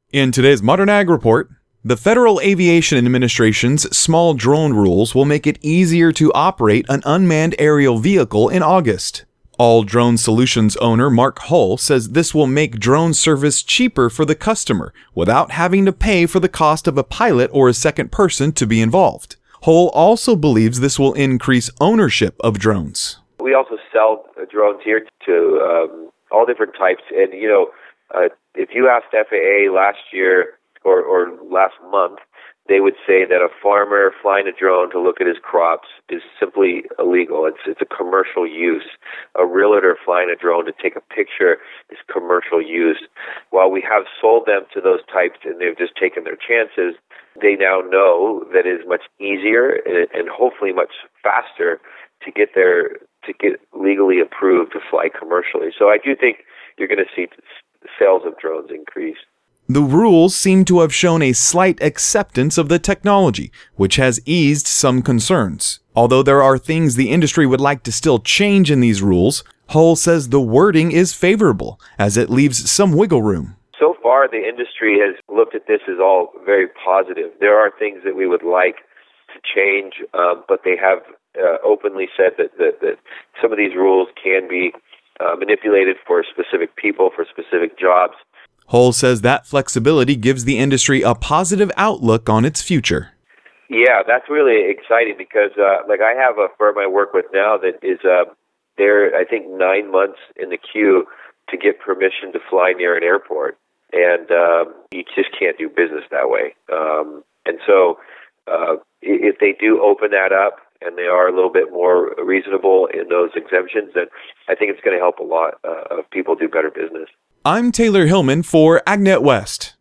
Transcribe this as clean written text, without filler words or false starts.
In today's Modern Ag Report, the Federal Aviation Administration's small drone rules will make it easier to operate an unmanned aerial vehicle in August. All Drone Solutions owner Mark Hull says this will make drone service cheaper for the customer without having to pay for the cost of a pilot or a second person to be involved. Hull also believes this will increase ownership of drones. We also sell drones here to all different types, and if you asked FAA last year or last month, they would say that a farmer flying a drone to look at his crops is simply illegal. It's a commercial use. A realtor flying a drone to take a picture is commercial use. While we have sold them to those types and they've just taken their chances, they now know that it is much easier and hopefully much faster to get legally approved to fly commercially. So I do think you're going to see sales of drones increase. The rules seem to have shown a slight acceptance of the technology, which has eased some concerns. Although there are things the industry would like to still change in these rules, Hull says the wording is favorable, as it leaves some wiggle room. So far, the industry has looked at this as all very positive. There are things that we would like to change, but they have openly said that some of these rules can be manipulated for specific people, for specific jobs. Hull says that flexibility gives the industry a positive outlook on its future. Yeah, that's really exciting because, I have a firm I work with now that is they're, I think, 9 months in the queue to get permission to fly near an airport, and you just can't do business that way. And so, if they do open that up and they are a little bit more reasonable in those exemptions, then I think it's going to help a lot of people do better business. I'm Taylor Hillman for AgNet West.